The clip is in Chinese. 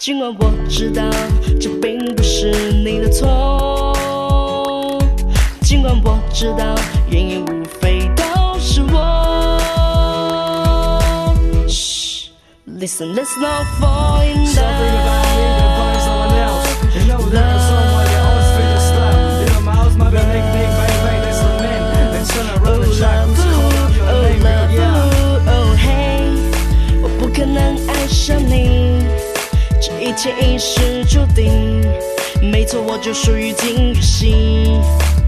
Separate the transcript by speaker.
Speaker 1: 尽管我知道这并不是你的错，尽管我知道原因无非都是我。嘘 ，Listen, let's not fall in
Speaker 2: Something about me that
Speaker 1: love.
Speaker 2: finds someone else. You know there's someone that always feel stuck. You know my house might be big, big, bang, bang. There's some men that turn around and try to call up your name, girl. Yeah.
Speaker 1: Oh hey， 我不可能爱上你，这一切已是注定。没错，我就属于金鱼系。